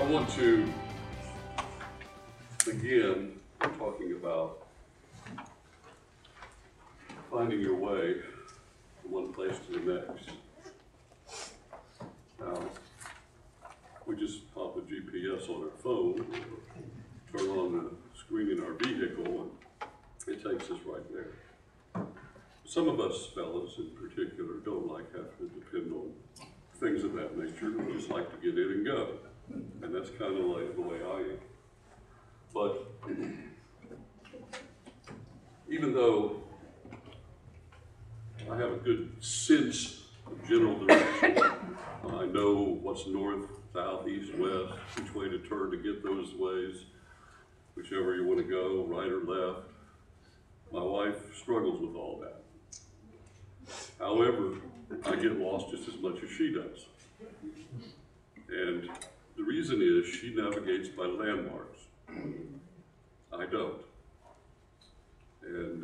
want to begin talking about finding your way from one place to the next. Now, we just pop a GPS on our phone, turn on the screen in our vehicle, and it takes us right there. Some of us fellas in particular don't like having to depend on things of that nature. We just like to get in and go. And that's kind of like the way I am. But even though I have a good sense of general direction, I know what's north, south, east, west, which way to turn to get those ways, whichever you want to go, right or left. My wife struggles with all that. However, I get lost just as much as she does. And the reason is she navigates by landmarks. I don't. And,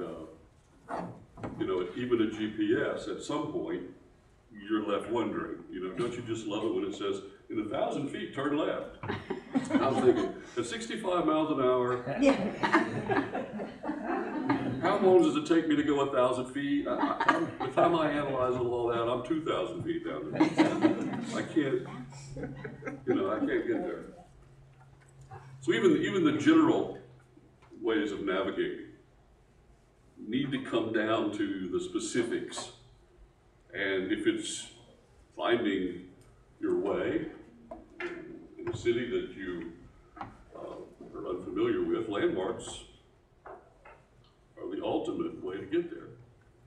even a GPS, at some point, you're left wondering, don't you just love it when it says, in 1,000 feet, turn left? I'm thinking, at 65 miles an hour, how long does it take me to go 1,000 feet? By the time I analyze all that, I'm 2,000 feet down there. I can't get there. So even the general ways of navigating need to come down to the specifics. And if it's finding your way in a city that you are unfamiliar with, landmarks are the ultimate way to get there.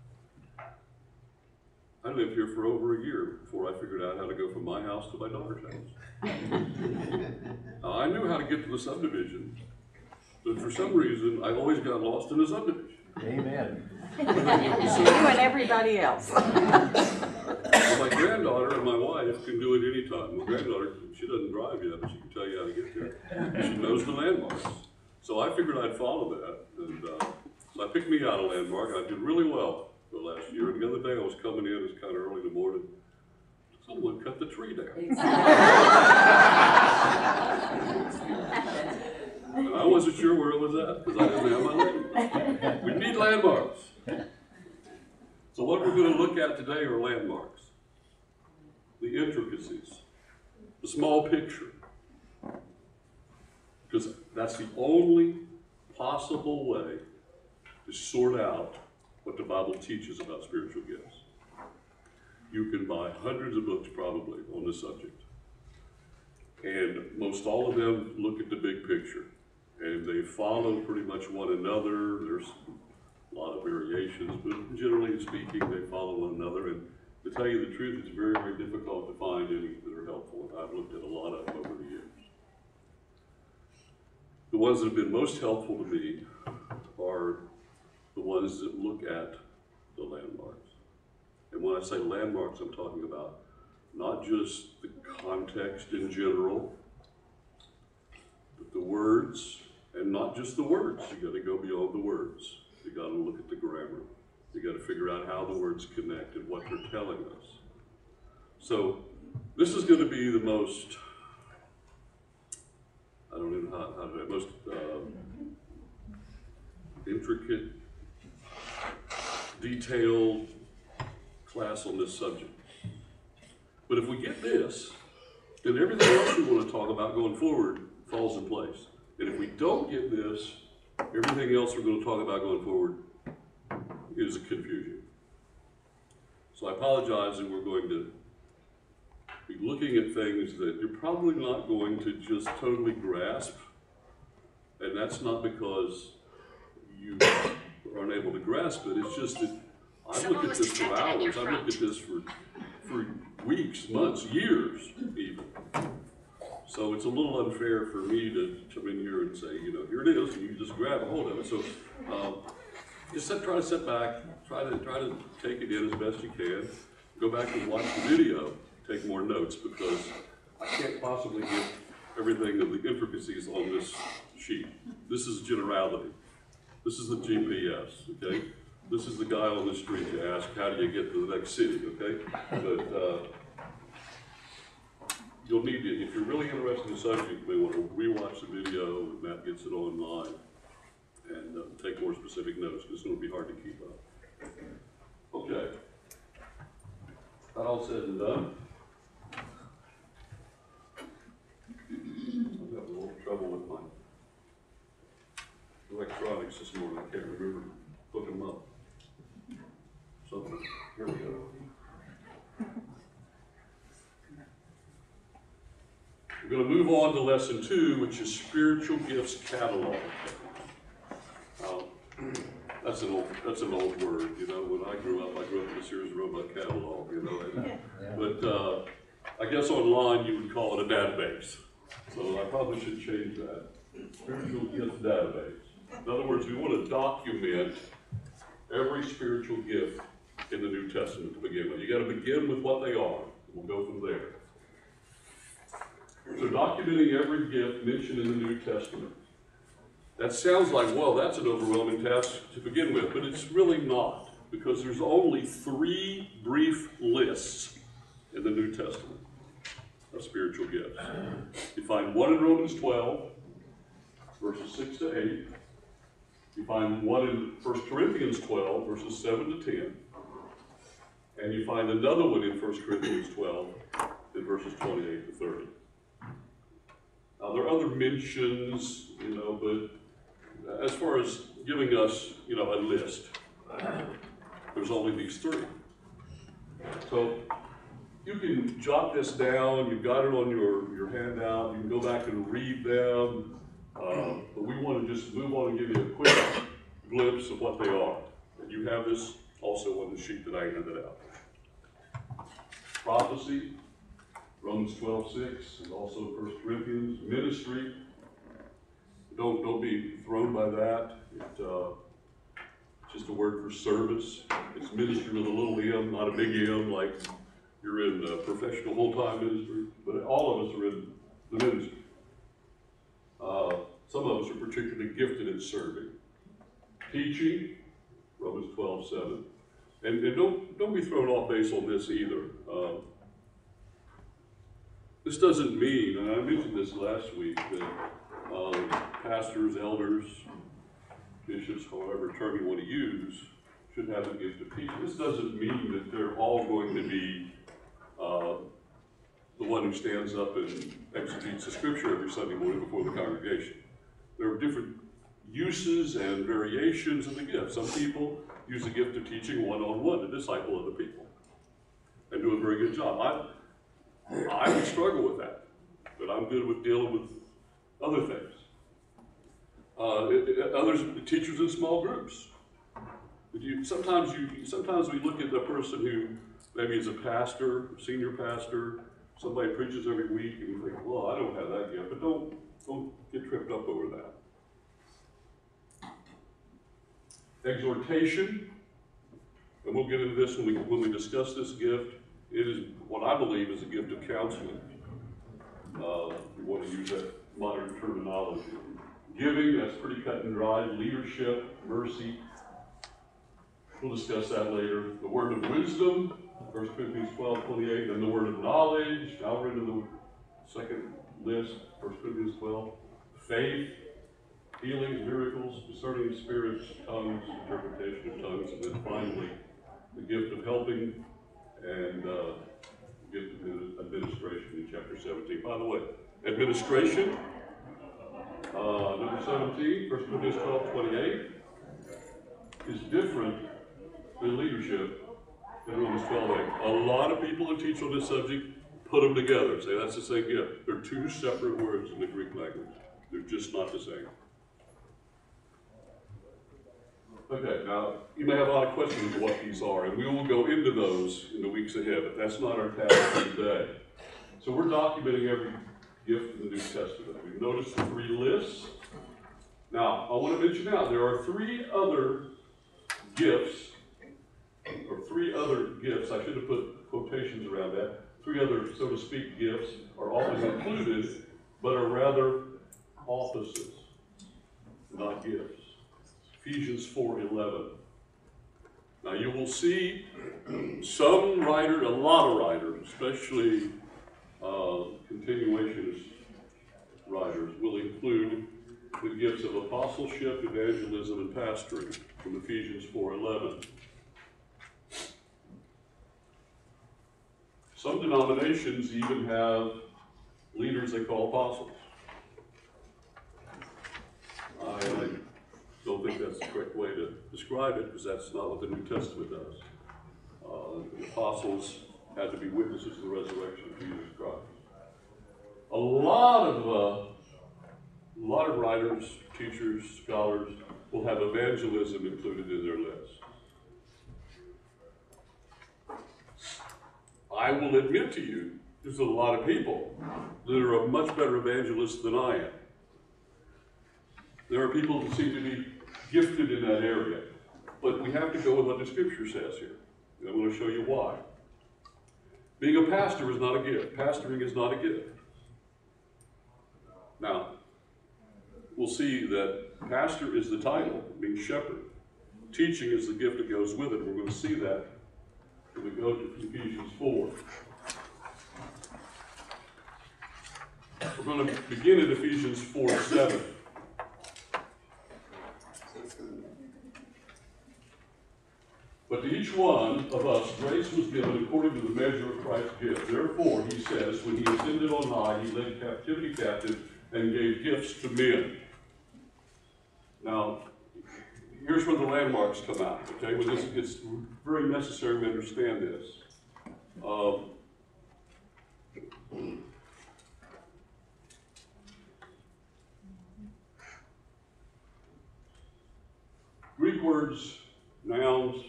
I lived here for over a year before I figured out how to go from my house to my daughter's house. I knew how to get to the subdivision, but for some reason, I always got lost in the subdivision. Amen. You and everybody else. Well, my granddaughter and my wife can do it anytime. My granddaughter, she doesn't drive yet, but she can tell you how to get there. She knows the landmarks. So I figured I'd follow that. And so I picked me out a landmark. I did really well the last year. And the other day I was coming in, it was kind of early in the morning. Someone cut the tree down. And I wasn't sure where it was at because I didn't have my landmarks. We need landmarks. So what we're going to look at today are landmarks. The intricacies. The small picture. Because that's the only possible way to sort out what the Bible teaches about spiritual gifts. You can buy hundreds of books probably on this subject. And most all of them look at the big picture. And they follow pretty much one another. There's a lot of variations, but generally speaking, they follow one another. And to tell you the truth, it's very, very difficult to find any that are helpful. And I've looked at a lot of them over the years. The ones that have been most helpful to me are the ones that look at the landmarks. And when I say landmarks, I'm talking about not just the context in general, but the words, and not just the words. You got to go beyond the words. You got to look at the grammar. You got to figure out how the words connect and what they're telling us. So this is going to be the most, I don't even know how to, most intricate, detailed class on this subject. But if we get this, then everything else we want to talk about going forward falls in place. And if we don't get this, everything else we're going to talk about going forward is a confusion. So I apologize that we're going to be looking at things that you're probably not going to just totally grasp. And that's not because you are unable to grasp it. It's just that I've looked at this for hours. I've looked at this for weeks, months, years even. So it's a little unfair for me to come in here and say, here it is, and you just grab a hold of it. So try to sit back, try to take it in as best you can. Go back and watch the video, take more notes, because I can't possibly get everything of the intricacies on this sheet. This is generality. This is the GPS, okay? This is the guy on the street you ask, how do you get to the next city, okay? But you'll need to, if you're really interested in the subject, you may want to rewatch the video, and Matt gets it online, and take more specific notes, because it's going to be hard to keep up. Okay. That all said and done. I've got a little trouble with my electronics this morning. I can't remember hooking them up. So, here we go. We're going to move on to lesson 2, which is spiritual gifts catalog. That's an old word, you know. When I grew up in the Sears Roebuck catalog, you know. But I guess online you would call it a database. So I probably should change that. Spiritual gifts database. In other words, we want to document every spiritual gift in the New Testament to begin with. You got to begin with what they are. We'll go from there. So documenting every gift mentioned in the New Testament. That sounds like, well, that's an overwhelming task to begin with, but it's really not, because there's only 3 brief lists in the New Testament of spiritual gifts. You find one in Romans 12, verses 6 to 8. You find one in 1 Corinthians 12, verses 7 to 10. And you find another one in 1 Corinthians 12, in verses 28 to 30. Now, there are other mentions, you know, but as far as giving us, you know, a list, there's only these 3. So you can jot this down. You've got it on your handout. You can go back and read them. But we want to just move on and give you a quick glimpse of what they are. And you have this also on the sheet that I handed out. Prophecy, Romans 12:6, and also 1 Corinthians. Ministry, don't be thrown by that. It's just a word for service. It's ministry with a little m, not a big M, like you're in professional full-time ministry. But all of us are in the ministry. Some of us are particularly gifted in serving. Teaching, Romans 12:7. And don't be thrown off base on this either. This doesn't mean, and I mentioned this last week, that pastors, elders, bishops, however term you want to use, should have a gift of teaching. This doesn't mean that they're all going to be the one who stands up and exegets the scripture every Sunday morning before the congregation. There are different uses and variations of the gift. Some people use the gift of teaching one-on-one to disciple other people and do a very good job. I would struggle with that, but I'm good with dealing with other things. Others, teachers in small groups. Sometimes we look at the person who maybe is a pastor, senior pastor, somebody preaches every week, and we think, well, I don't have that gift, but don't get tripped up over that. Exhortation, and we'll get into this when we discuss this gift. It is what I believe is a gift of counseling. We want to use that modern terminology. Giving, that's pretty cut and dry. Leadership, mercy. We'll discuss that later. The word of wisdom, 1 Corinthians 12:28, and the word of knowledge. Now we're into the second list, 1 Corinthians 12. Faith, healings, miracles, discerning of spirits, tongues, interpretation of tongues, and then finally the gift of helping and gift of administration in chapter 17. By the way, administration, number 17, 1 Corinthians 12:28, is different than leadership in Romans 12:8. A lot of people who teach on this subject put them together and say that's the same gift. They're 2 separate words in the Greek language. They're just not the same. Okay, now you may have a lot of questions of what these are, and we will go into those in the weeks ahead, but that's not our task for today. So we're documenting every gift in the New Testament. We've noticed the 3 lists. Now, I want to mention now, there are 3 other gifts, or 3 other gifts, I should have put quotations around that, 3 other, so to speak, gifts are always included, but are rather offices, not gifts. Ephesians 4:11. Now you will see some writers, a lot of writers, especially continuationist writers will include the gifts of apostleship, evangelism, and pastoring from Ephesians 4:11. Some denominations even have leaders they call apostles. I don't think that's the correct way to describe it, because that's not what the New Testament does. The apostles had to be witnesses to the resurrection of Jesus Christ. A lot of writers, teachers, scholars will have evangelism included in their list. I will admit to you, there's a lot of people that are much better evangelists than I am. There are people who seem to be gifted in that area, but we have to go with what the Scripture says here. And I'm going to show you why. Being a pastor is not a gift. Pastoring is not a gift. Now, we'll see that pastor is the title, means shepherd. Teaching is the gift that goes with it. We're going to see that when we go to Ephesians 4. We're going to begin at Ephesians 4:7. But to each one of us grace was given according to the measure of Christ's gift. Therefore, he says, when he ascended on high, he led captivity captive and gave gifts to men. Now, here's where the landmarks come out, okay? Well, it's very necessary we understand this. Greek words, nouns,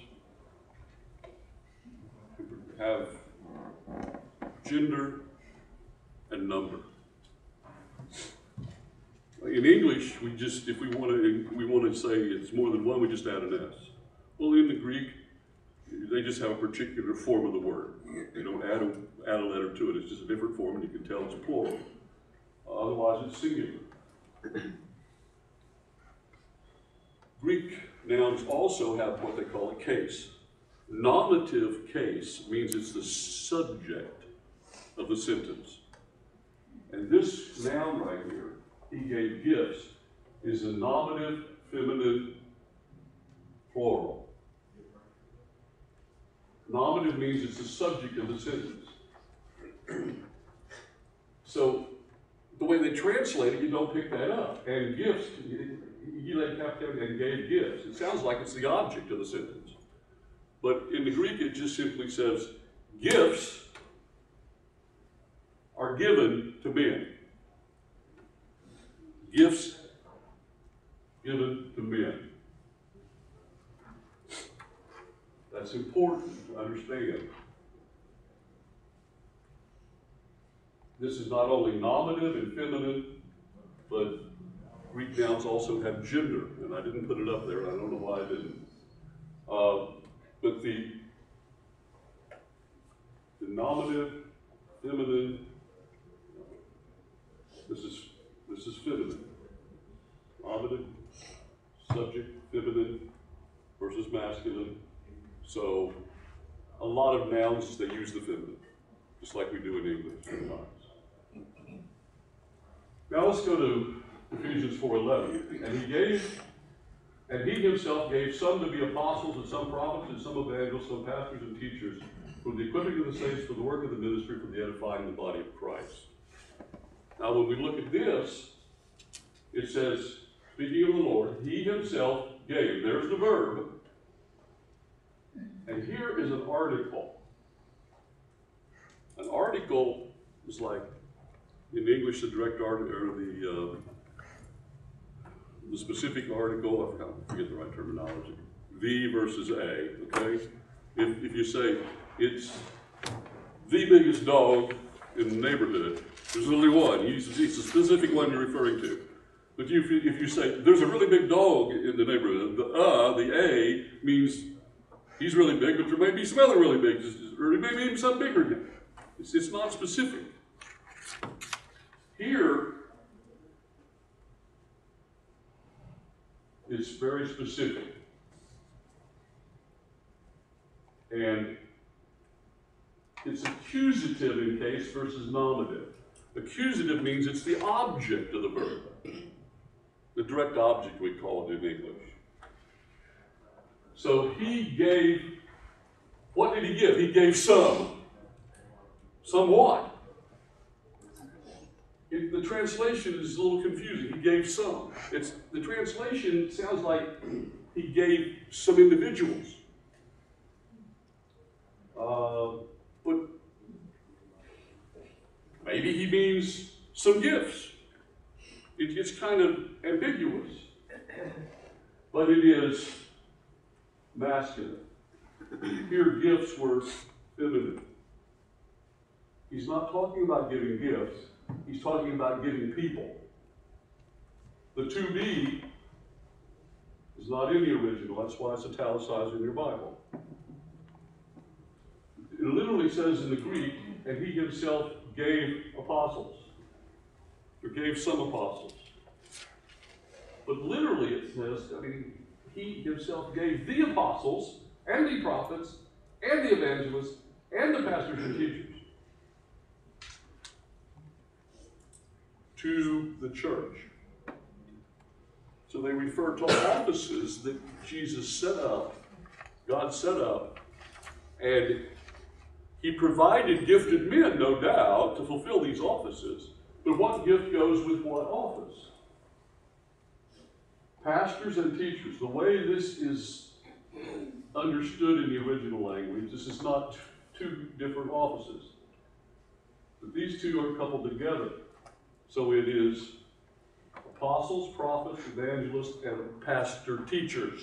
have gender and number. In English, if we want to say it's more than one, we just add an S. Well, in the Greek, they just have a particular form of the word. They don't add a letter to it. It's just a different form, and you can tell it's plural. Otherwise, it's singular. Greek nouns also have what they call a case. Nominative case means it's the subject of the sentence. And this noun right here, he gave gifts, is a nominative feminine plural. Nominative means it's the subject of the sentence. So the way they translate it, you don't pick that up. And gifts, he led captivity and gave gifts. It sounds like it's the object of the sentence. But in the Greek, it just simply says, gifts are given to men. Gifts given to men. That's important to understand. This is not only nominative and feminine, but Greek nouns also have gender, and I didn't put it up there, and I don't know why I didn't. But the nominative, feminine, this is feminine. Nominative, subject, feminine versus masculine. So a lot of nouns, they use the feminine, just like we do in English sometimes. Now let's go to Ephesians 4:11. And he himself gave some to be apostles, and some prophets, and some evangelists, some pastors and teachers, for the equipping of the saints, for the work of the ministry, for the edifying of the body of Christ. Now when we look at this, it says, speaking of the Lord, he himself gave. There's the verb. And here is an article. An article is like, in English, the direct article, or the specific article, I forget the right terminology. The versus a, okay? If you say, it's the biggest dog in the neighborhood, there's only one. It's a specific one you're referring to. But if you say, there's a really big dog in the neighborhood, the A means he's really big, but there may be some other really big, or maybe even some bigger than him. It's not specific. Here, it's very specific. And It's accusative in case versus nominative. Accusative means it's the object of the verb. The direct object, we call it in English. So he gave, what did he give? He gave some. Somewhat. The translation is a little confusing. He gave some. The translation sounds like he gave some individuals. But maybe he means some gifts. It's kind of ambiguous. But it is masculine. Here, gifts were feminine. He's not talking about giving gifts. He's talking about giving people. The to be is not in the original. That's why it's italicized in your Bible. It literally says in the Greek, and he himself gave apostles, or gave some apostles. But literally it says, he himself gave the apostles, and the prophets, and the evangelists, and the pastors and teachers to the church. So they refer to offices that Jesus set up, God set up, and he provided gifted men, no doubt, to fulfill these offices. But what gift goes with what office? Pastors and teachers. The way this is understood in the original language, this is not two different offices. But these two are coupled together. So it is apostles, prophets, evangelists, and pastor-teachers.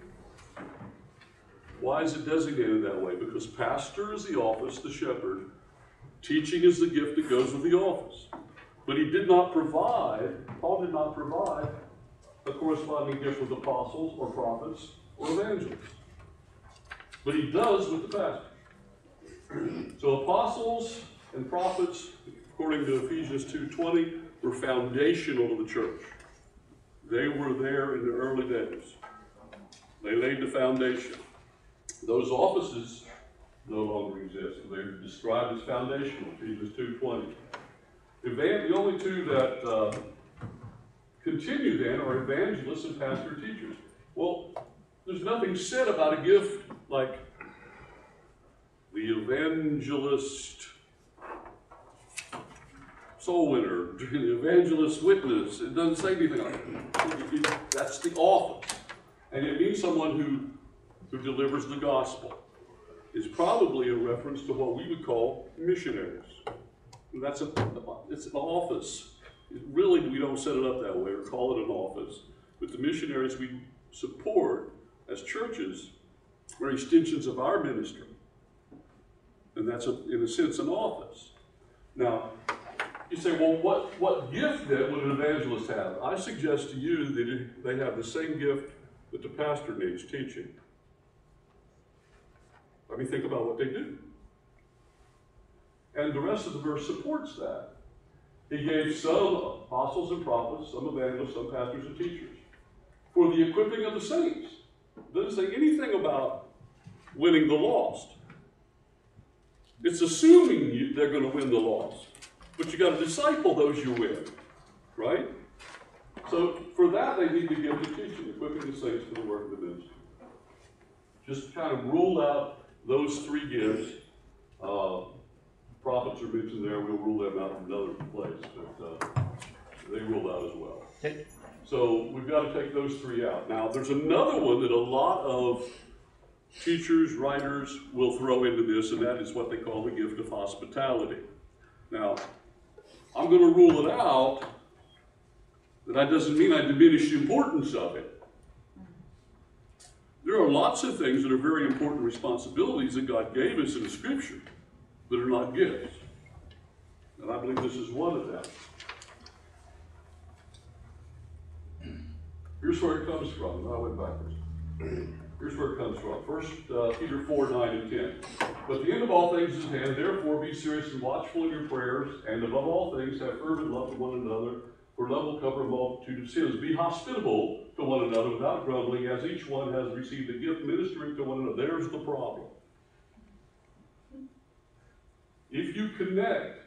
Why is it designated that way? Because pastor is the office, the shepherd. Teaching is the gift that goes with the office. But he did not provide, Paul did not provide a corresponding gift with apostles or prophets or evangelists. But he does with the pastor. So apostles and prophets, according to Ephesians 2:20, were foundational to the church. They were there in the early days. They laid the foundation. Those offices no longer exist. They're described as foundational, Ephesians 2:20. The only two that continue then are evangelists and pastor teachers. Well, there's nothing said about a gift like the evangelist soul winner, the evangelist witness. It doesn't say anything like that. That's the office. And it means someone who delivers the gospel. It's probably a reference to what we would call missionaries. And it's an office. Really, we don't set it up that way or call it an office. But the missionaries we support as churches are extensions of our ministry. And that's, in a sense, an office. Now, you say, well, what gift then would an evangelist have? I suggest to you that they have the same gift that the pastor needs, teaching. Let me think about what they do. And the rest of the verse supports that. He gave some apostles and prophets, some evangelists, some pastors and teachers for the equipping of the saints. It doesn't say anything about winning the lost. It's assuming they're going to win the lost. But you got to disciple those you win, right? So for that, they need to give the teaching, equipping the saints for the work of the ministry. Just kind of rule out those three gifts. Prophets are mentioned there. We'll rule them out in another place, but they ruled out as well. Okay. So we've got to take those three out. Now, there's another one that a lot of teachers, writers will throw into this, and that is what they call the gift of hospitality. Now, I'm going to rule it out. That doesn't mean I diminish the importance of it. There are lots of things that are very important responsibilities that God gave us in the Scripture that are not gifts. And I believe this is one of them. Here's where it comes from. I went backwards. Here's where it comes from. 1 Peter 4:9-10. But the end of all things is at hand. Therefore be serious and watchful in your prayers, and above all things have fervent love to one another, for love will cover a multitude of sins. Be hospitable to one another without grumbling, as each one has received a gift ministering to one another. There's the problem. if you connect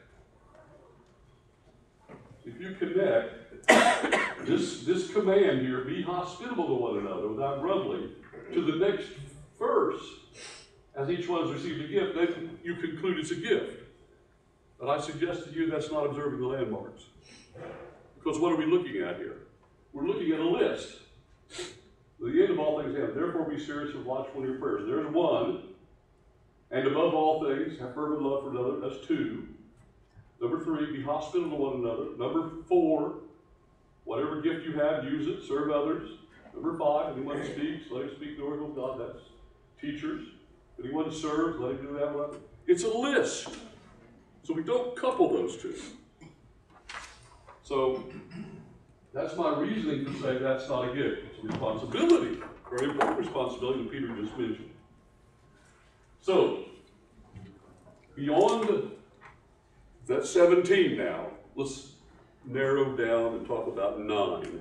this command here, be hospitable to one another without grumbling, to the next verse, as each one has received a gift, then you conclude it's a gift. But I suggest to you that's not observing the landmarks. Because what are we looking at here? We're looking at a list. The end of all things have. Therefore be serious and watchful in your prayers. There's one. And above all things, have fervent love for another. That's two. Number three, be hospitable to one another. Number four, whatever gift you have, use it, serve others. Number five, anyone speaks, let him speak the word of God. That's teachers. Anyone serves, let him do that. It's a list. So we don't couple those two. So that's my reasoning for saying that's not a gift. It's a responsibility, very important responsibility that Peter just mentioned. So, beyond that 17 now, let's narrow down and talk about 9.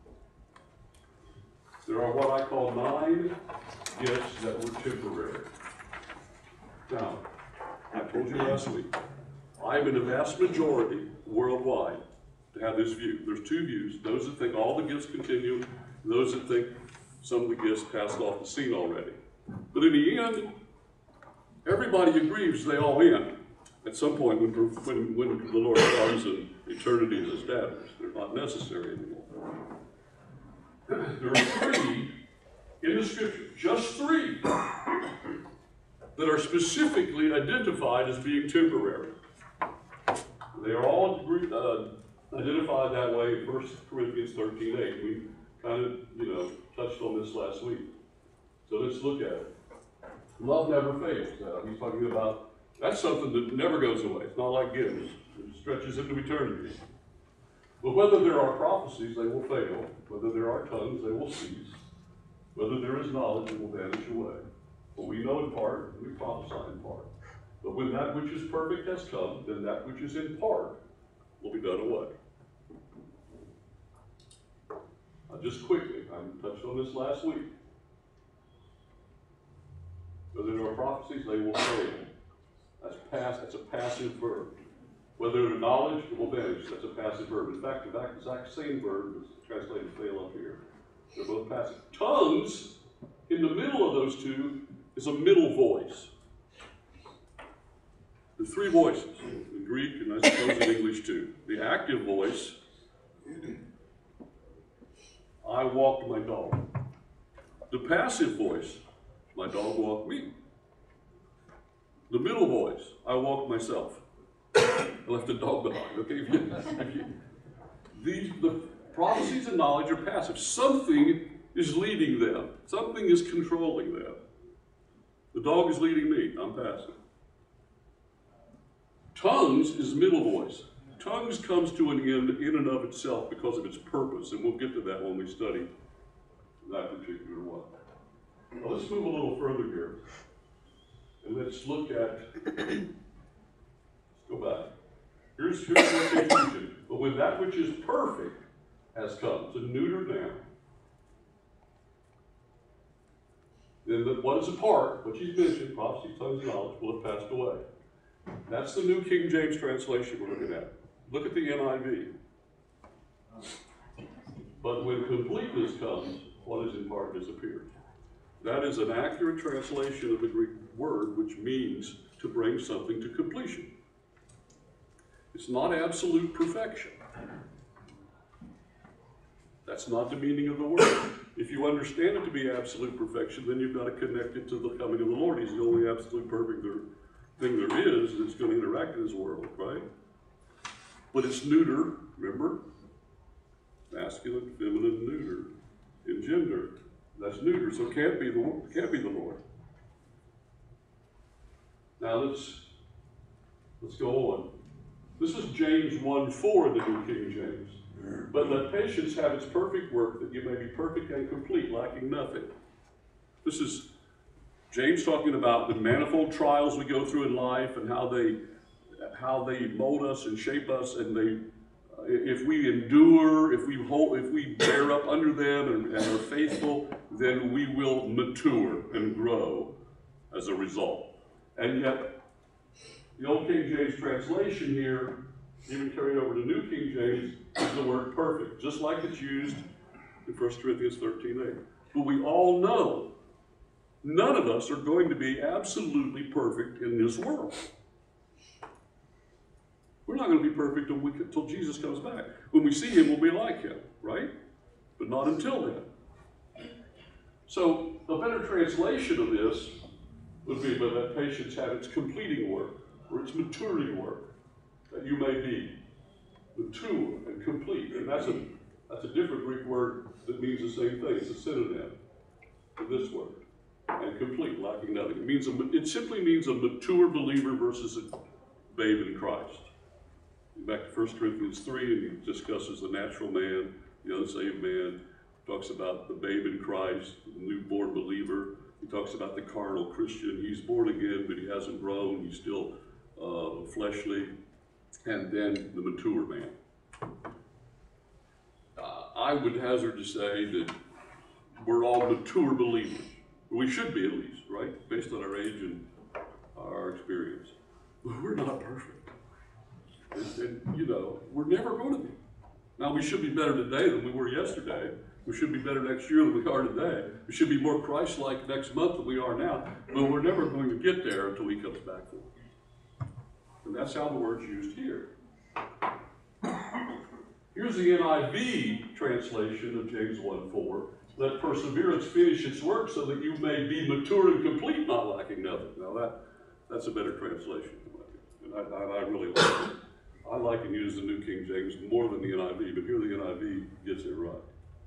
There are what I call 9 gifts that were temporary. Now, I told you last week, I'm in a vast majority worldwide to have this view. There's 2 views, those that think all the gifts continue, and those that think some of the gifts passed off the scene already. But in the end, everybody agrees they all end at some point when the Lord comes and eternity is established. They're not necessary anymore. There are 3 in the Scripture, just 3, that are specifically identified as being temporary. They are all identified that way in 1 Corinthians 13:8. We kind of, touched on this last week. So let's look at it. Love never fails. He's talking about, that's something that never goes away. It's not like gifts. It stretches into eternity. But whether there are prophecies, they will fail. Whether there are tongues, they will cease. Whether there is knowledge, it will vanish away. For we know in part, and we prophesy in part. But when that which is perfect has come, then that which is in part will be done away. Just quickly, I touched on this last week. Whether there are prophecies, they will fail. That's a passive verb. Whether there are knowledge, it will vanish. That's a passive verb. In fact, the exact same verb is translated fail up here. They're both passive. Tongues, in the middle of those 2, is a middle voice. The 3 voices, in Greek and I suppose in English too. The active voice, I walked my dog. The passive voice, my dog walked me. The middle voice, I walked myself. I left the dog behind. Okay, the prophecies and knowledge are passive. Something is leading them. Something is controlling them. The dog is leading me. I'm passive. Tongues is middle voice. Tongues comes to an end in and of itself because of its purpose, and we'll get to that when we study that particular one. Now let's move a little further here, and let's look at, let's go back. Here's the confusion. But when that which is perfect has come, it's a neuter now, then what is a part, which he's mentioned, prophecy, tongues, and knowledge, will have passed away. That's the New King James translation we're looking at. Look at the NIV. But when completeness comes, what is in part disappears. That is an accurate translation of the Greek word, which means to bring something to completion. It's not absolute perfection. That's not the meaning of the word. If you understand it to be absolute perfection, then you've got to connect it to the coming of the Lord. He's the only absolute perfect thing there is that's going to interact in this world, right? But it's neuter, remember? Masculine, feminine, neuter. In gender, that's neuter, so it can't be the Lord. Now let's go on. This is James 1:4 in the New King James. But let patience have its perfect work, that you may be perfect and complete, lacking nothing. This is James talking about the manifold trials we go through in life and how they mold us and shape us, and if we endure, if we bear up under them and are faithful, then we will mature and grow as a result. And yet, the old King James translation here, even carried over to New King James, is the word perfect, just like it's used in 1 Corinthians 13:8. But we all know none of us are going to be absolutely perfect in this world. We're not going to be perfect until Jesus comes back. When we see him, we'll be like him, right? But not until then. So a better translation of this would be, but that patience have its completing work, or its maturing work, that you may be mature and complete. And that's a different Greek word that means the same thing. It's a synonym for this word. And complete, lacking nothing. It simply means a mature believer versus a babe in Christ. Back to 1 Corinthians 3, and he discusses the natural man, the unsaved man. He talks about the babe in Christ, the newborn believer. He talks about the carnal Christian. He's born again, but he hasn't grown. He's still fleshly. And then the mature man. I would hazard to say that we're all mature believers. We should be, at least, right? Based on our age and our experience. But we're not perfect. And we're never going to be. Now, we should be better today than we were yesterday. We should be better next year than we are today. We should be more Christ-like next month than we are now. But we're never going to get there until he comes back for us. And that's how the word's used here. Here's the NIV translation of James 1:4. Let perseverance finish its work so that you may be mature and complete, not lacking nothing. Now that's a better translation. And I really like it. I like and use the New King James more than the NIV, but here the NIV gets it right.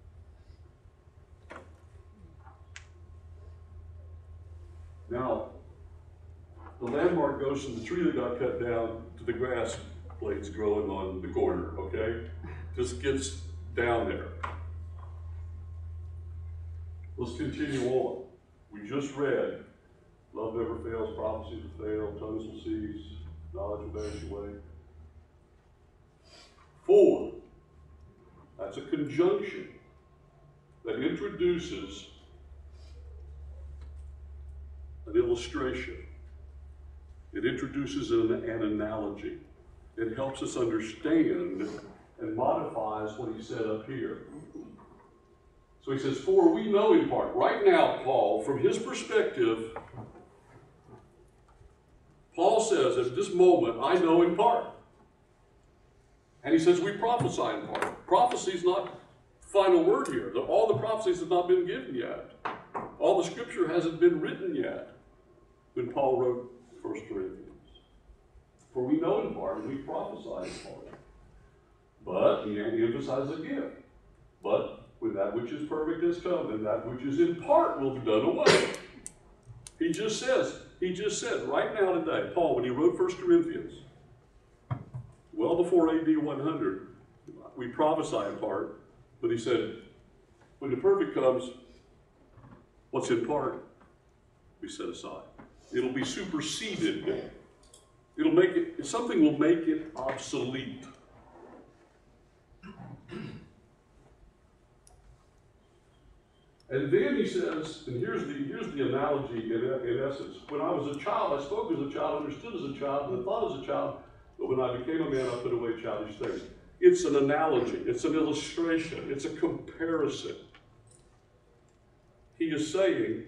Now, the landmark goes from the tree that got cut down to the grass blades growing on the corner, okay? Just gets down there. Let's continue on. We just read, love never fails, prophecies will fail, tongues will cease, knowledge will vanish away. 4, that's a conjunction that introduces an illustration. It introduces an analogy. It helps us understand and modifies what he said up here. So he says, for we know in part. Right now, Paul, from his perspective, Paul says, at this moment, I know in part. And he says, we prophesy in part. Prophecy is not final word here. All the prophecies have not been given yet. All the scripture hasn't been written yet when Paul wrote 1 Corinthians. For we know in part, and we prophesy in part. But, he emphasizes again, but when that which is perfect has come, then that which is in part will be done away. He just said, right now today, Paul, when he wrote 1 Corinthians, well before AD 100, we prophesy in part, but he said, when the perfect comes, what's in part, we set aside. It'll be superseded. Something will make it obsolete. And then he says, and here's the analogy in essence. When I was a child, I spoke as a child, understood as a child, and thought as a child, but when I became a man, I put away childish things. It's an analogy, it's an illustration, it's a comparison. He is saying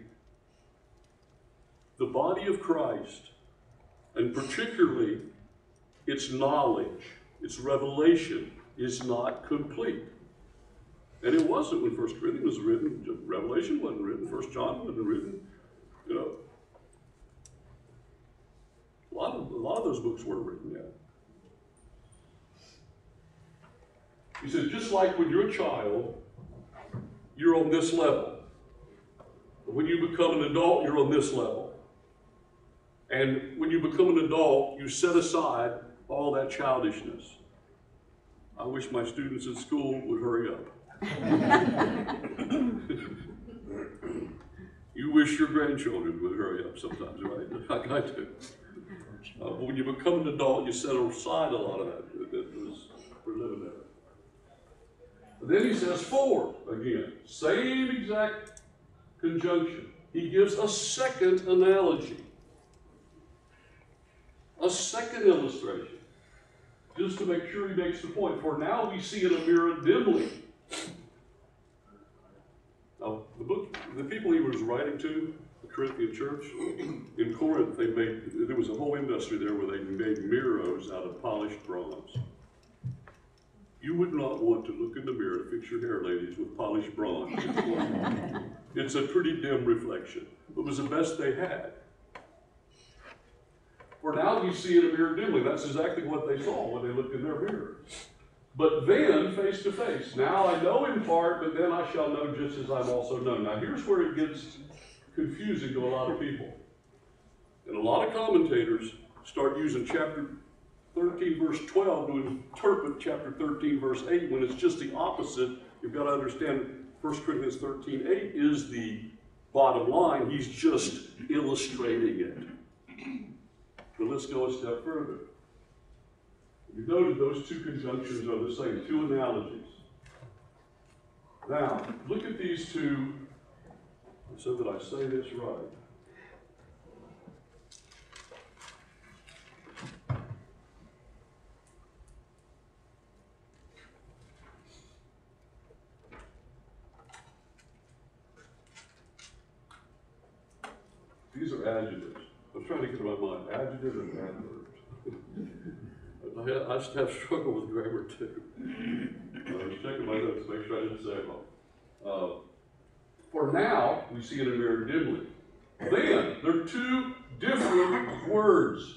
the body of Christ, and particularly its knowledge, its revelation, is not complete. And it wasn't when 1 Corinthians was written. Revelation wasn't written. 1 John wasn't written. A lot of those books weren't written yet. He said, just like when you're a child, you're on this level. But when you become an adult, you're on this level. And when you become an adult, you set aside all that childishness. I wish my students at school would hurry up. You wish your grandchildren would hurry up sometimes, right? Like I do. But when you become an adult, you set aside a lot of that. We're living there. And then he says 4 again. Same exact conjunction. He gives a second analogy. A second illustration, just to make sure he makes the point. For now we see in a mirror dimly. Now, the people he was writing to, the Corinthian church, in Corinth, there was a whole industry there where they made mirrors out of polished bronze. You would not want to look in the mirror to fix your hair, ladies, with polished bronze. It's a pretty dim reflection. It was the best they had. For now we see in a mirror dimly. That's exactly what they saw when they looked in their mirror. But then, face to face. Now I know in part, but then I shall know just as I'm also known. Now here's where it gets confusing to a lot of people. And a lot of commentators start using chapter 13, verse 12 to interpret chapter 13, verse 8, when it's just the opposite. You've got to understand 1 Corinthians 13, 8 is the bottom line. He's just illustrating it. But let's go a step further. You noted those two conjunctions are the same, two analogies. Now, look at these two, so that I say this right. These are adjectives. I'm trying to get to my mind. Adjective and adverb. I just have struggle with grammar too. I was checking my notes to make sure I didn't say it wrong. For now, we see in a mirror dimly. Then, they're two different words.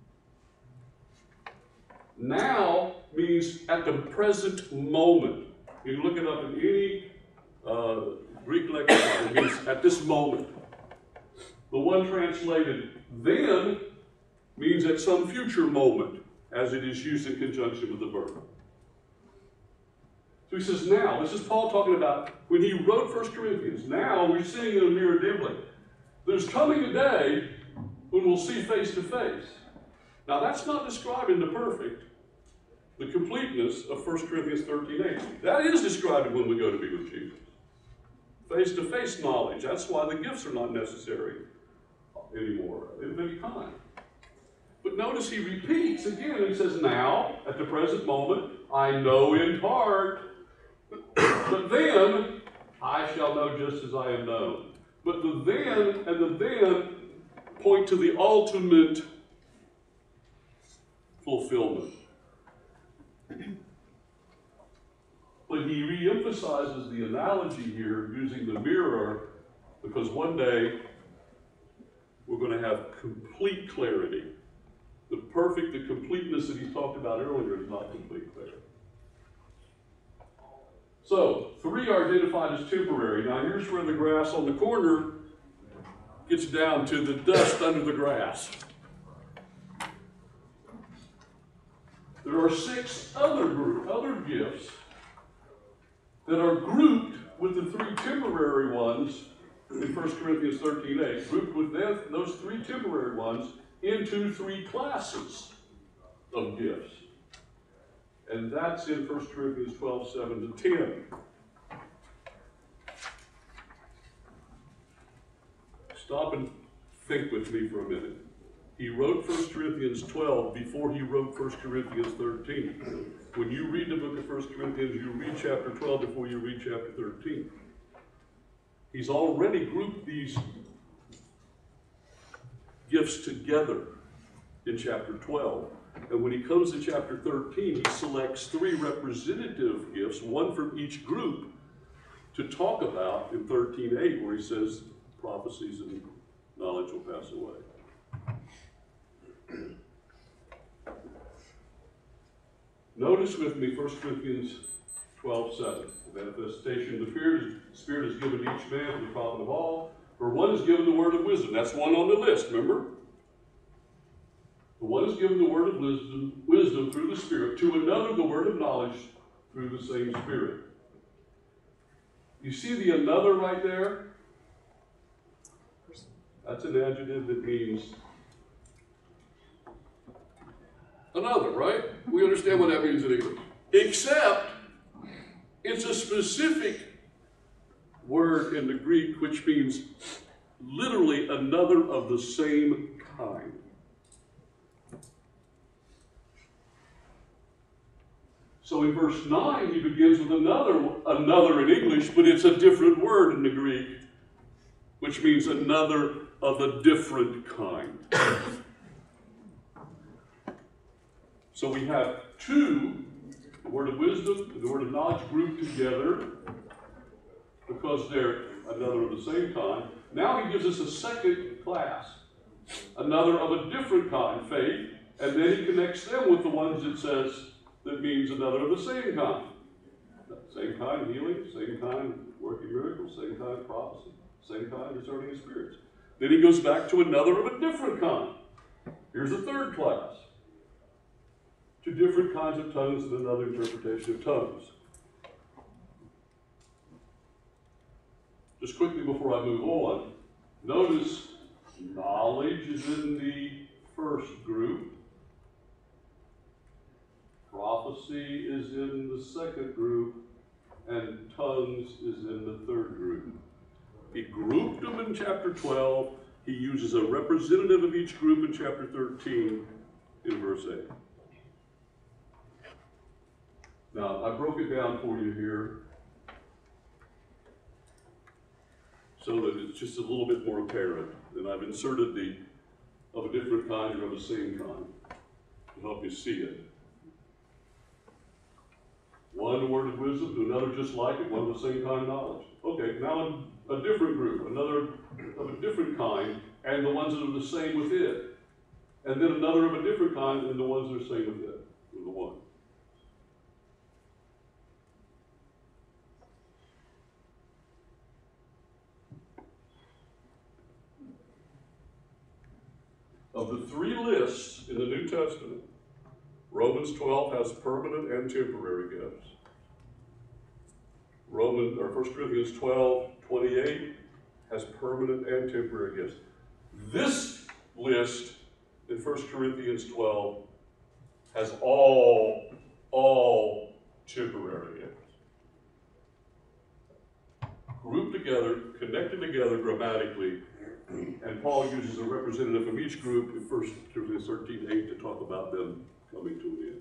Now means at the present moment. You can look it up in any Greek lexicon. It means at this moment. The one translated then means at some future moment, as it is used in conjunction with the verb. So he says now, this is Paul talking about when he wrote 1 Corinthians. Now we're seeing in a mirror dimly. There's coming a day when we'll see face to face. Now that's not describing the perfect, the completeness of 1 Corinthians 13:8. That is describing when we go to be with Jesus. Face-to-face knowledge. That's why the gifts are not necessary anymore of any kind. But notice he repeats again and says, now, at the present moment, I know in part, but then I shall know just as I am known. But the then and the then point to the ultimate fulfillment. But he re-emphasizes the analogy here using the mirror, because one day we're going to have complete clarity. The completeness that he talked about earlier is not complete clarity. So, three are identified as temporary. Now here's where the grass on the corner gets down to the dust under the grass. There are six other gifts that are grouped with the three temporary ones in 1 Corinthians 13:8, grouped with those three temporary ones into three classes of gifts. And that's in 1 Corinthians 12:7-10. Stop and think with me for a minute. He wrote 1 Corinthians 12 before he wrote 1 Corinthians 13. When you read the book of 1 Corinthians, you read chapter 12 before you read chapter 13. He's already grouped these gifts together in chapter 12. And when he comes to chapter 13, he selects three representative gifts, one from each group, to talk about in 13:8, where he says prophecies and knowledge will pass away. Notice with me 1 Corinthians 12:7. The manifestation of the Spirit is given to each man for the profit of all. For one is given the word of wisdom. That's one on the list, remember? The one is given the word of wisdom through the Spirit. To another the word of knowledge through the same Spirit. You see the another right there? That's an adjective that means another, right? We understand what that means in English. Except it's a specific word in the Greek which means literally another of the same kind. So in verse 9, he begins with another in English, but it's a different word in the Greek, which means another of a different kind. So we have two, the word of wisdom and the word of knowledge, grouped together because they're another of the same kind. Now he gives us a second class, another of a different kind, faith, and then he connects them with the ones it says that means another of the same kind. Same kind healing, same kind working miracles, same kind prophecy, same kind discerning of spirits. Then he goes back to another of a different kind. Here's a third class. Two different kinds of tongues and another interpretation of tongues. Just quickly before I move on, notice knowledge is in the first group. Prophecy is in the second group, and tongues is in the third group. He grouped them in chapter 12. He uses a representative of each group in chapter 13 in verse 8. Now, I broke it down for you here so that it's just a little bit more apparent. And I've inserted the of a different kind or of the same kind to help you see it. One word of wisdom to another just like it, one of the same kind of knowledge. Okay, now a different group, another of a different kind, and the ones that are the same with it. And then another of a different kind, and the ones that are the same with it, with the one. Of the three lists in the New Testament, Romans 12 has permanent and temporary gifts. 1 Corinthians 12:28 has permanent and temporary gifts. This list in 1 Corinthians 12 has all temporary gifts. Grouped together, connected together grammatically, and Paul uses a representative from each group in 1 Corinthians 13:8 to talk about them coming to an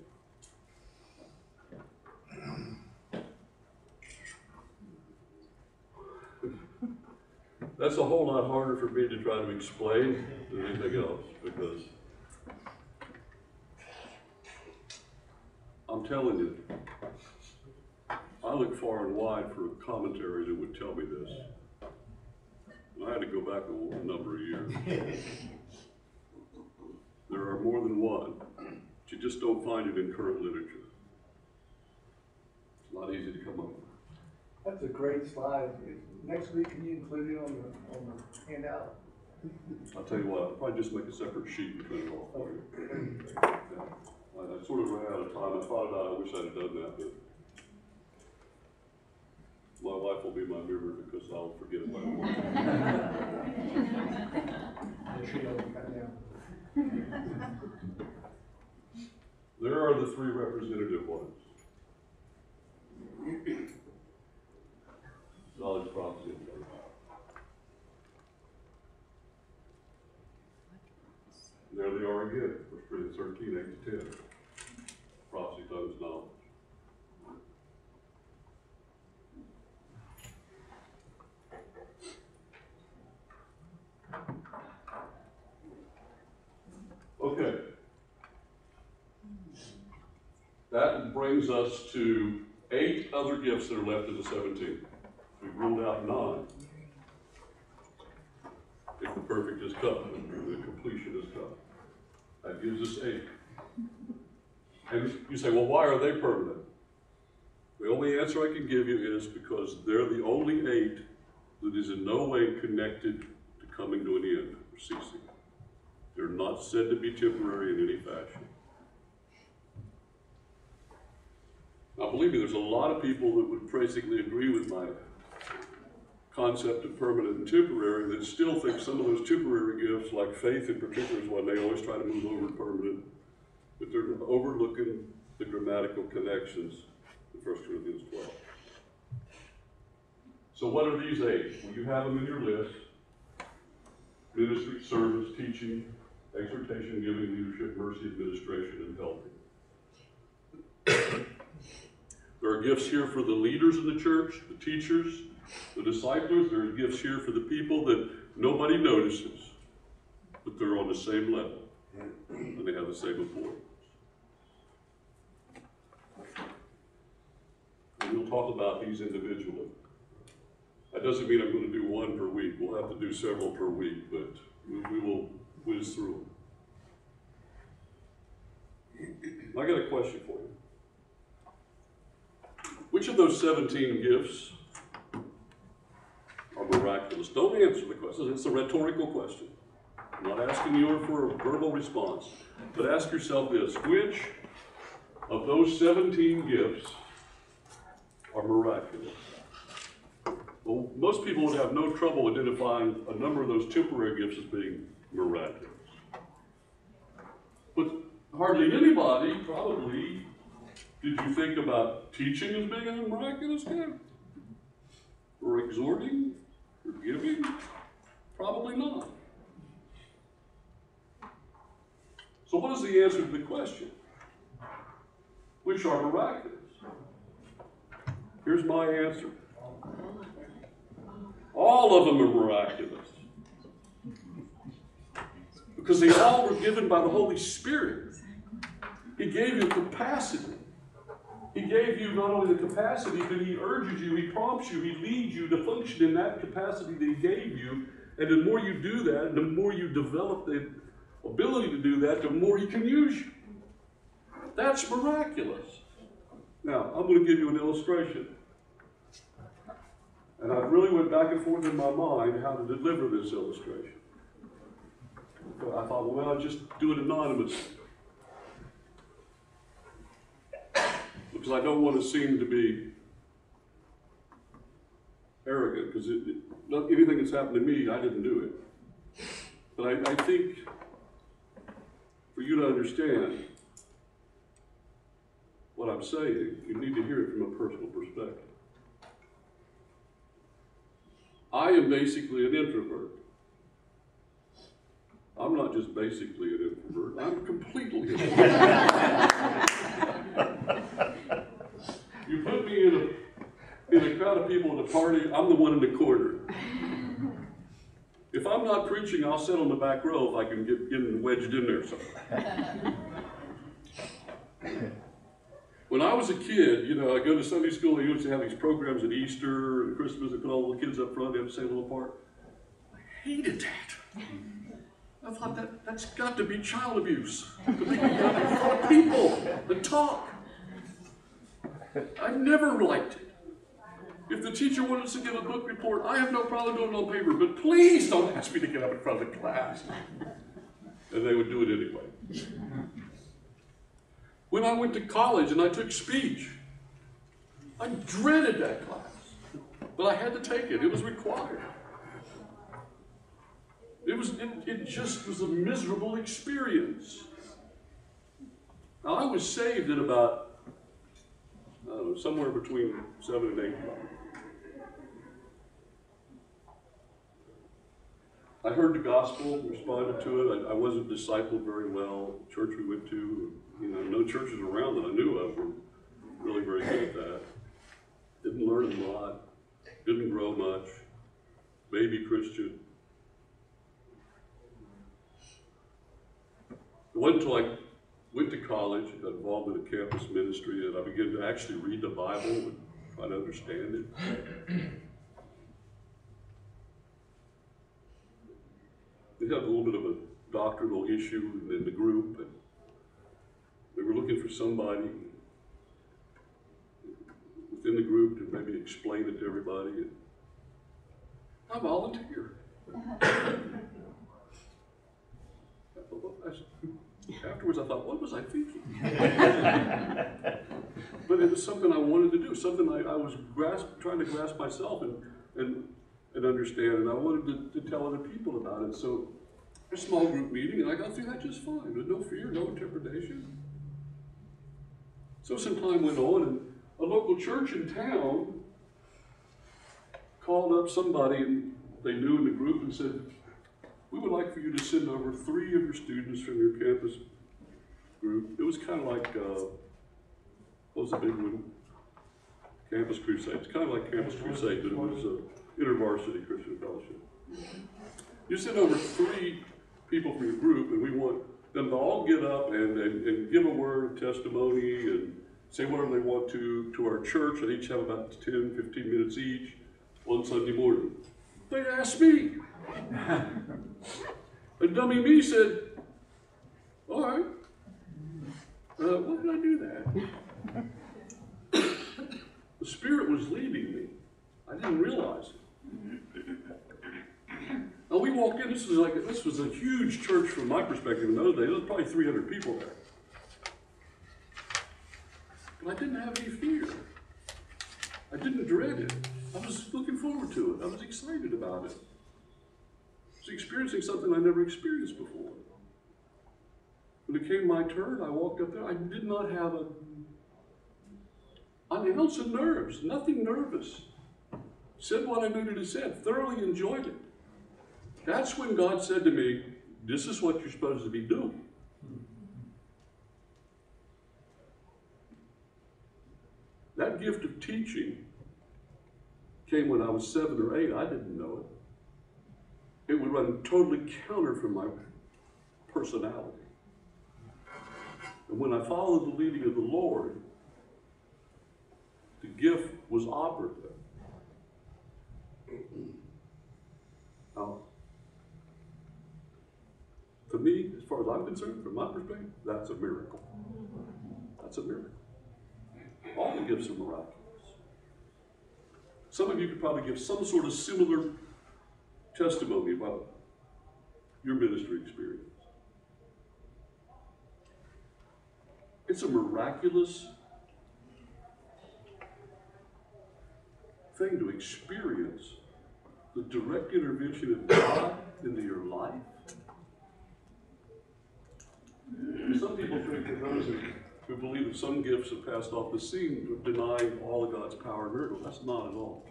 end. That's a whole lot harder for me to try to explain than anything else, because I'm telling you, I look far and wide for a commentary that would tell me this. And I had to go back a number of years. There are more than one, but you just don't find it in current literature. It's not easy to come up with. That's a great slide. Next week, can you include it on the handout? I'll tell you what, I'll probably just make a separate sheet and print it off for you. Yeah. I sort of ran out of time. I thought about it, I wish I'd done that, but my wife will be my mirror because I'll forget it by tomorrow. There are the three representative ones. Knowledge, prophecy, and faith. There they are again, 1 Corinthians 13:8-10. Prophecy, tongues, knowledge. Okay. That brings us to 8 other gifts that are left in the 17. We've ruled out 9. If the perfect is come, the completion is come. That gives us 8. And you say, well, why are they permanent? The only answer I can give you is because they're the only 8 that is in no way connected to coming to an end or ceasing. They're not said to be temporary in any fashion. Now, believe me, there's a lot of people that would basically agree with my concept of permanent and temporary that still think some of those temporary gifts, like faith in particular, is one they always try to move over to permanent, but they're overlooking the grammatical connections in 1 Corinthians 12. So what are these 8? Well, you have them in your list. Ministry, service, teaching, exhortation, giving, leadership, mercy, administration, and helping. There are gifts here for the leaders in the church, the teachers, the disciples. There are gifts here for the people that nobody notices, but they're on the same level and they have the same importance. And we'll talk about these individually. That doesn't mean I'm going to do one per week. We'll have to do several per week, but we will whiz through them. I got a question for you. Which of those 17 gifts are miraculous? Don't answer the question. It's a rhetorical question. I'm not asking you for a verbal response, but ask yourself this. Which of those 17 gifts are miraculous? Well, most people would have no trouble identifying a number of those temporary gifts as being miraculous. But hardly anybody probably did you think about teaching as being a miraculous gift? Or exhorting? Or giving? Probably not. So what is the answer to the question? Which are miraculous? Here's my answer. All of them are miraculous. Because they all were given by the Holy Spirit. He gave you capacity. He gave you not only the capacity, but He urges you, He prompts you, He leads you to function in that capacity that He gave you. And the more you do that, the more you develop the ability to do that, the more He can use you. That's miraculous. Now, I'm going to give you an illustration. And I really went back and forth in my mind how to deliver this illustration. But I thought, well, I'll just do it anonymously. Because I don't want to seem to be arrogant, because not anything that's happened to me, I didn't do it. But I think for you to understand what I'm saying, you need to hear it from a personal perspective. I am basically an introvert. I'm not just basically an introvert, I'm completely an introvert. You put me in a crowd of people at a party, I'm the one in the corner. If I'm not preaching, I'll sit on the back row if I can get wedged in there somewhere. When I was a kid, I go to Sunday school, they used to have these programs at Easter and Christmas, they put all the kids up front, they have to say a little part. I hated that. I thought that's got to be child abuse. To make me out in front of people and talk. I never liked it. If the teacher wanted us to give a book report, I have no problem doing it on paper, but please don't ask me to get up in front of the class. And they would do it anyway. When I went to college and I took speech, I dreaded that class, but I had to take it. It was required. It just was a miserable experience. Now, I was saved at about, somewhere between 7 and 8. I heard the gospel, responded to it. I wasn't discipled very well. The church we went to, no churches around that I knew of were really very good at that. Didn't learn a lot. Didn't grow much. Baby Christian. It wasn't until I went to college, got involved in a campus ministry, and I began to actually read the Bible and try to understand it. We had a little bit of a doctrinal issue in the group, and we were looking for somebody within the group to maybe explain it to everybody. And I volunteered. Afterwards, I thought, what was I thinking? But it was something I wanted to do, something I was trying to grasp myself and understand, and I wanted to tell other people about it. So, a small group meeting, and I got through that just fine, with no fear, no interpretation. So some time went on, and a local church in town called up somebody they knew in the group and said, we would like for you to send over 3 of your students from your campus group. It was kind of like, what was the big one? Campus Crusade. It's kind of like Campus Crusade, but it was a InterVarsity Christian Fellowship. You send over 3 people from your group, and we want them to all get up and give a word of testimony and say whatever they want to our church. They each have about 10, 15 minutes each on Sunday morning. They asked me. And dummy me said, all right, why did I do that? The Spirit was leading me. I didn't realize it. Now we walked in, this was a huge church from my perspective in those days. There was probably 300 people there. But I didn't have any fear. I didn't dread it. I was looking forward to it. I was excited about it. I was experiencing something I never experienced before. When it came my turn, I walked up there. I did not have an ounce of nerves, nothing nervous. Said what I needed to say, thoroughly enjoyed it. That's when God said to me, this is what you're supposed to be doing. That gift of teaching came when I was 7 or 8. I didn't know it. It would run totally counter from my personality. And when I followed the leading of the Lord, the gift was operative. Now, to me, as far as I'm concerned, from my perspective, that's a miracle. That's a miracle. All the gifts are miraculous. Some of you could probably give some sort of similar testimony about your ministry experience. It's a miraculous thing to experience the direct intervention of God into your life. Some people think that those who believe that some gifts have passed off the scene denying all of God's power and miracles. That's not at all.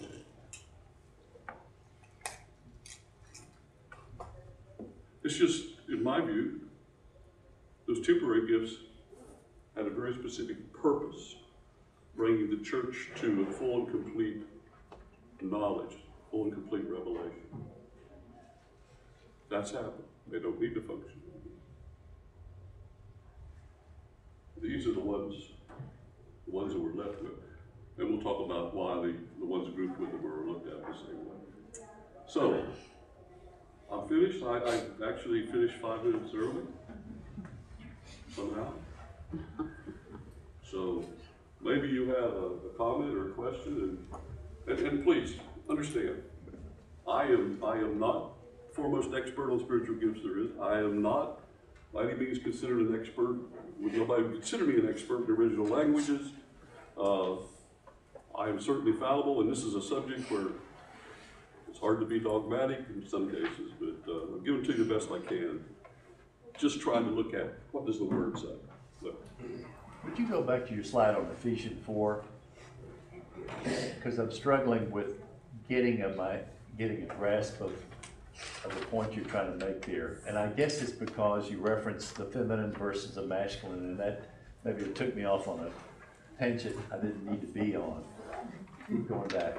It's just, in my view, those temporary gifts had a very specific purpose, bringing the church to a full and complete knowledge, full and complete revelation. That's happened. They don't need to function. These are the ones that we're left with. And we'll talk about why the ones grouped with them are looked at the same way. So, I'm finished. I actually finished 5 minutes early, somehow. So, maybe you have a comment or a question, and please understand, I am not the foremost expert on spiritual gifts there is. I am not by any means considered an expert. Would nobody consider me an expert in original languages? I am certainly fallible, and this is a subject where it's hard to be dogmatic in some cases, but I'm giving to you the best I can. Just trying to look at what does the Word say. Look. Would you go back to your slide on Ephesians 4? Because I'm struggling with getting a grasp of the point you're trying to make here. And I guess it's because you referenced the feminine versus the masculine, and that maybe it took me off on a tangent I didn't need to be on. Keep going back.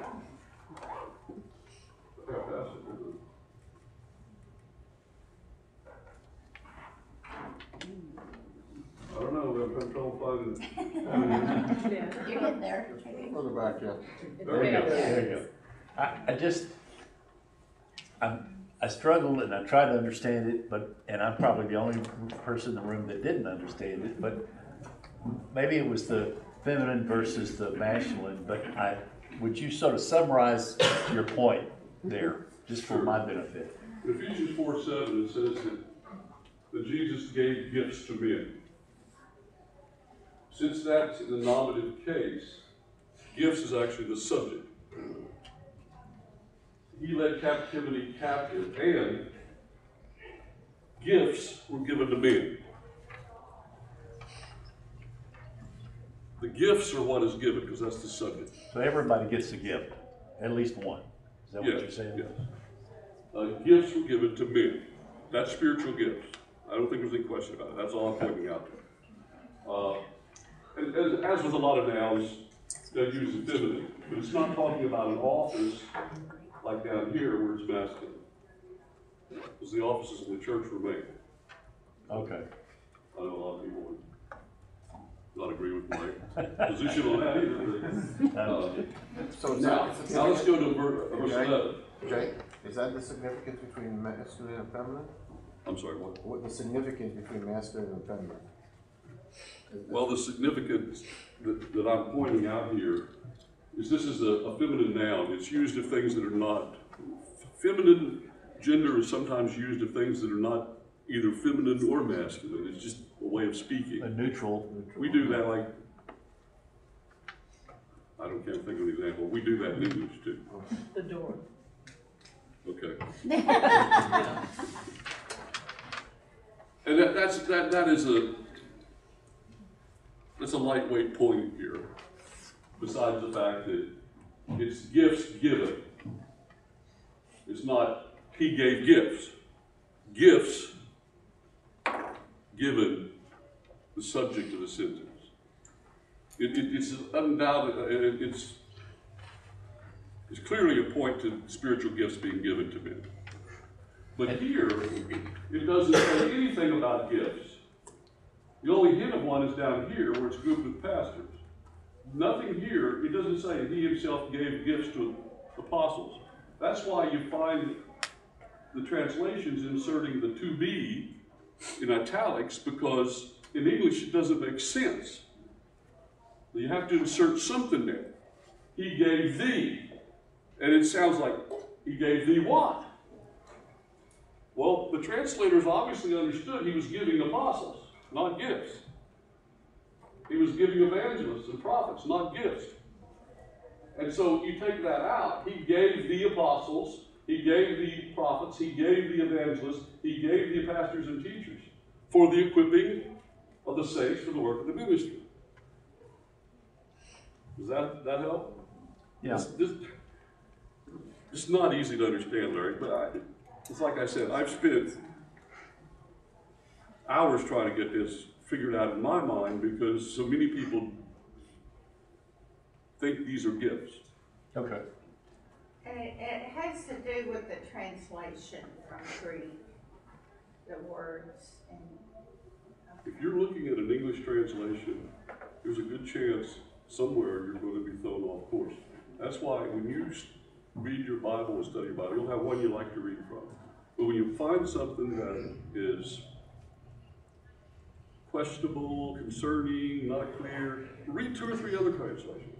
I don't know, I'm trying to find it. You're getting there. Further back, yeah. There you go, there you go. I struggled and I tried to understand it, and I'm probably the only person in the room that didn't understand it, but maybe it was the feminine versus the masculine, but would you sort of summarize your point there, just for my benefit? In Ephesians 4:7, it says that Jesus gave gifts to men. Since that's the nominative case, gifts is actually the subject. He led captivity captive, and gifts were given to men. The gifts are what is given, because that's the subject. So everybody gets a gift, at least one. Is that what you're saying? Yes. Gifts were given to men. That's spiritual gifts. I don't think there's any question about it. That's all I'm pointing out. And as with a lot of nouns, that uses feminine, but it's not talking about an office like down here where it's masculine. Because the offices in the church were male. Okay. I know a lot of people would not agree with my position on that either. So is Now, that now let's go to verse Jake? 11. Jake, is that the significance between masculine and feminine? I'm sorry, what? What the significance between masculine and feminine? Well, the significance that I'm pointing out here is this is a feminine noun. It's used of things that are not. Feminine gender is sometimes used of things that are not either feminine or masculine. It's just a way of A speaking. neutral. We do that like, can't think of an example. We do that in English too. The door. Okay. And that's a lightweight point here, besides the fact that it's gifts given. It's not he gave gifts. Gifts given, the subject of the sentence. It's undoubted, it's clearly a point to spiritual gifts being given to men. But here, it doesn't say anything about gifts. The only hint of one is down here where it's grouped with pastors. Nothing here, it doesn't say he himself gave gifts to apostles. That's why you find the translations inserting the to be in italics, because in English it doesn't make sense. You have to insert something there. He gave thee. And it sounds like, he gave thee what? Well, the translators obviously understood he was giving apostles, not gifts. He was giving evangelists and prophets, not gifts. And so you take that out. He gave the apostles, he gave the prophets, he gave the evangelists, he gave the pastors and teachers for the equipping of the saints for the work of the ministry. Does that help? Yeah. It's not easy to understand, Larry, but it's like I said, I've spent hours trying to get this figured out in my mind because so many people think these are gifts. Okay. And it has to do with the translation from Greek, the words and. If you're looking at an English translation, there's a good chance somewhere you're going to be thrown off course. That's why when you read your Bible and study your Bible, you'll have one you like to read from. But when you find something that is questionable, concerning, not clear, read 2 or 3 other translations.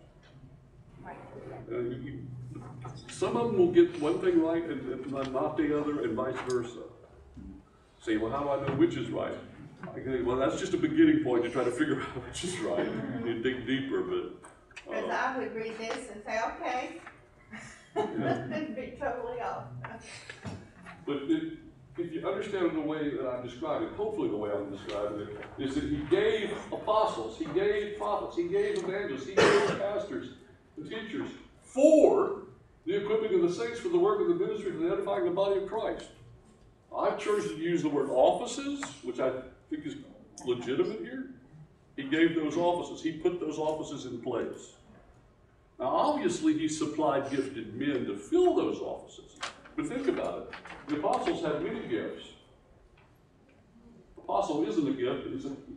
Some of them will get one thing right and not the other, and vice versa. Say, well, how do I know which is right? Okay, well, that's just a beginning point to try to figure out which is right and dig deeper. But Because I would read this and say, okay, and be totally off. But if you understand it the way that I described it, hopefully the way I'm describing it, is that he gave apostles, he gave prophets, he gave evangelists, he gave pastors and teachers for the equipping of the saints for the work of the ministry for the edifying the body of Christ. I've chosen to use the word offices, which I think is legitimate here. He gave those offices. He put those offices in place. Now, obviously, he supplied gifted men to fill those offices. But think about it. The apostles had many gifts. Apostle isn't a gift.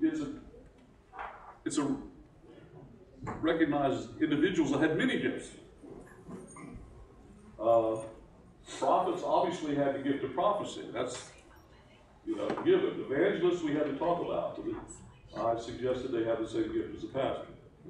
It's a recognized individuals that had many gifts. Prophets obviously had the gift of prophecy. That's, given. Evangelists we had to talk about. I suggested they have the same gift as a pastor.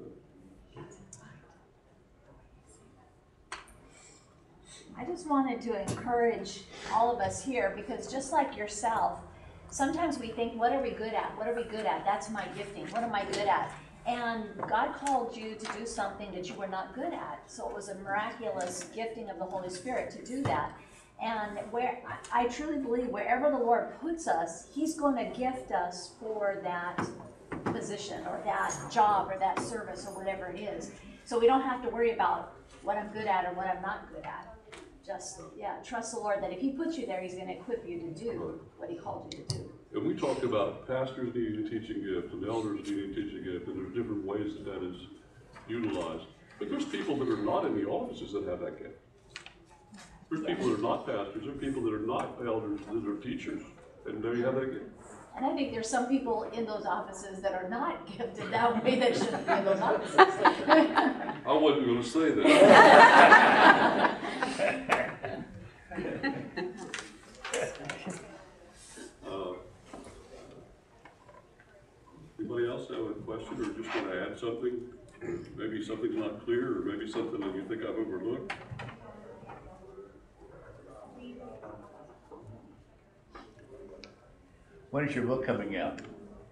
I just wanted to encourage all of us here, because just like yourself, sometimes we think, what are we good at? What are we good at? That's my gifting. What am I good at? And God called you to do something that you were not good at. So it was a miraculous gifting of the Holy Spirit to do that. And where I truly believe wherever the Lord puts us, He's going to gift us for that position or that job or that service or whatever it is. So we don't have to worry about what I'm good at or what I'm not good at. Just, trust the Lord that if He puts you there, He's going to equip you to do what He called you to do. And we talked about pastors needing a teaching gift and elders needing a teaching gift, and there's different ways that is utilized. But there's people that are not in the offices that have that gift. There's people that are not pastors, there are people that are not elders, that are teachers, and they have that gift. And I think there's some people in those offices that are not gifted that way that shouldn't be in those offices. I wasn't gonna say that. Anybody else have a question or just want to add something? Maybe something's not clear, or maybe something that you think I've overlooked? When is your book coming out?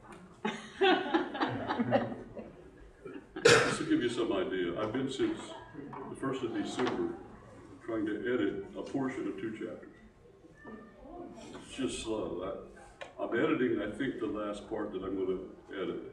Just to give you some idea, I've been since the 1st of December trying to edit a portion of 2 chapters. It's just slow. I'm editing, I think, the last part that I'm going to edit.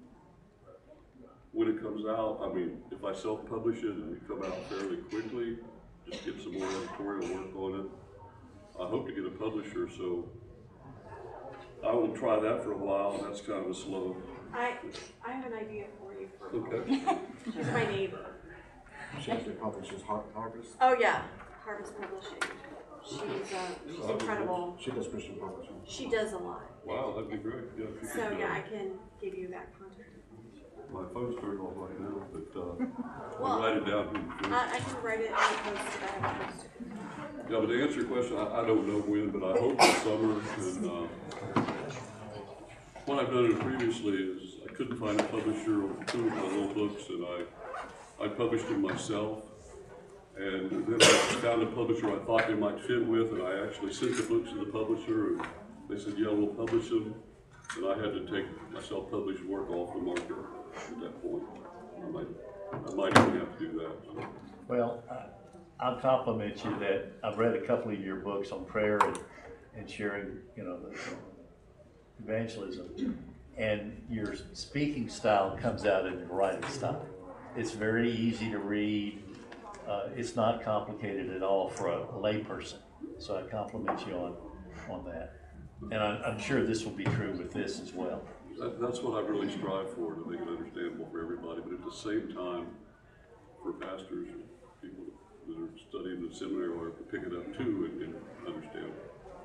When it comes out, I mean, if I self-publish it and it come out fairly quickly, just get some more editorial work on it. I hope to get a publisher, so I will try that for a while. That's kind of a slow. I have an idea for you. Okay. She's my neighbor. She actually publishes Harvest. Oh yeah, Harvest Publishing. She's incredible. She does Christian publishing. She does a lot. Wow, that'd be great. Yeah, if you So could, yeah, I can give you that contact. my phone's turned off right now, but Well, I'll write it down here. I can write it and post it. I haven't posted it. Yeah, but to answer your question, I don't know when, but I hope this summer. And what I've done previously is I couldn't find a publisher on 2 of my little books, and I published them myself. And then I found a publisher I thought they might fit with, and I actually sent the books to the publisher, and they said, yeah, we'll publish them. And I had to take my self-published work off the market at that point. I might even have to do that. So. Well, I'll compliment you that I've read a couple of your books on prayer and sharing, you know, the evangelism, and your speaking style comes out in your writing style. It's very easy to read. It's not complicated at all for a layperson. So I compliment you on that. And I'm sure this will be true with this as well. That's what I really strive for, to make it understandable for everybody, but at the same time, for pastors and people that are studying the seminary or to pick it up too and understand.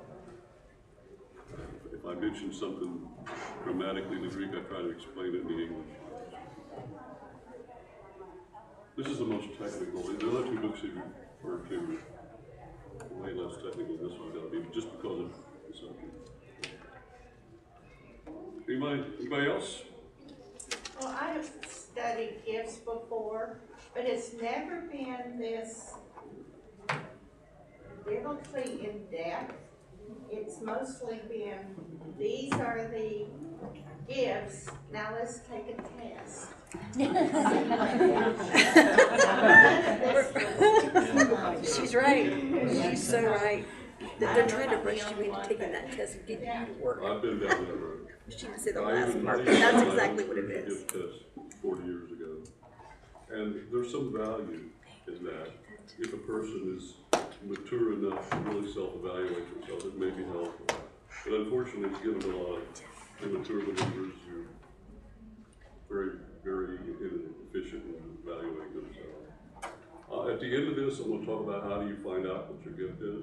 If I mention something grammatically in the Greek, I try to explain it in the English. This is the most technical. The other 2 books that you referred to are way less technical than this one's going to be, just because of the subject. Anybody else? Well, I have studied gifts before, but it's never been this biblically in depth. It's mostly been, these are the gifts, now let's take a test. She's right. She's so right. They're trying to rush you into taking that test and getting you to work. I've been down that road. She didn't say the I last even- part, I but even that's did exactly my what it is. gift test 40 years ago. And there's some value in that. If a person is mature enough to really self-evaluate themselves, it may be helpful. But unfortunately, it's given a lot of immature believers who are very, very inefficient in evaluating themselves. At the end of this, I'm going to talk about how do you find out what your gift is.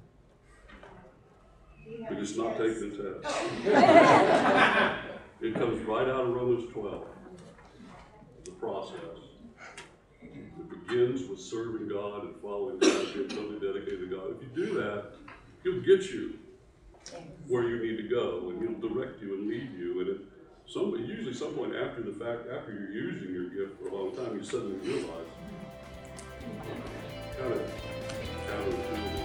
But it's not taking a test. It comes right out of Romans 12. The process. It begins with serving God and following God, being totally dedicated to God. If you do that, He'll get you where you need to go, and He'll direct you and lead you. And usually some point after the fact, after you're using your gift for a long time, you suddenly realize kind of counterintuitive.